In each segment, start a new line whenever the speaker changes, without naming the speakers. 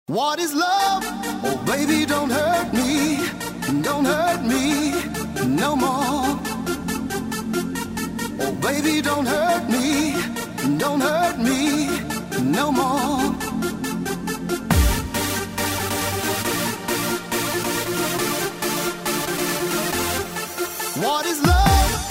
What is love? Oh, baby, don't hurt me no more. Oh, baby, don't hurt me no more. What is love?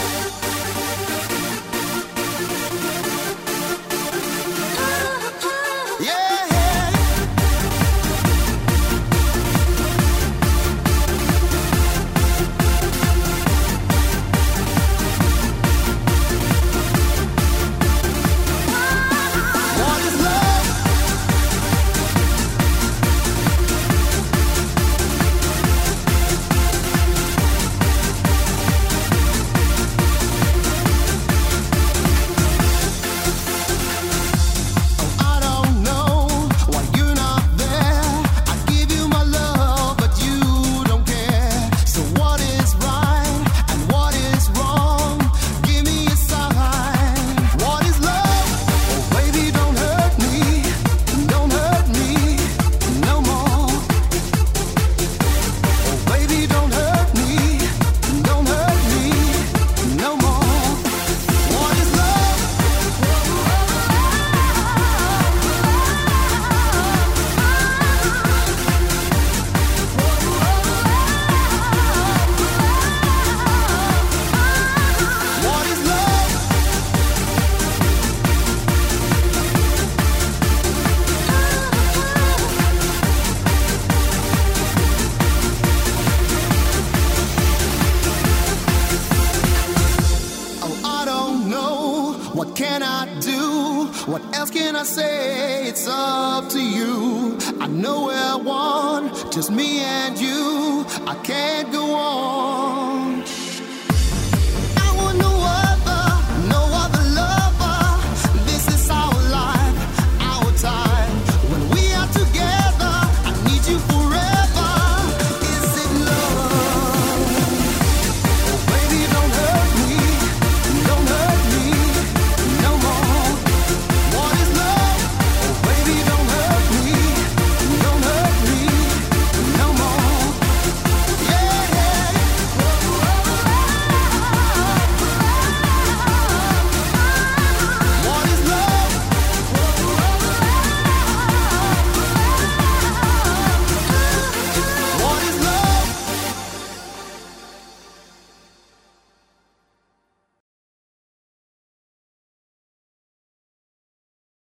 What can I do? What else can I say? It's up to you. I know we're one, just me and you. I can't go on.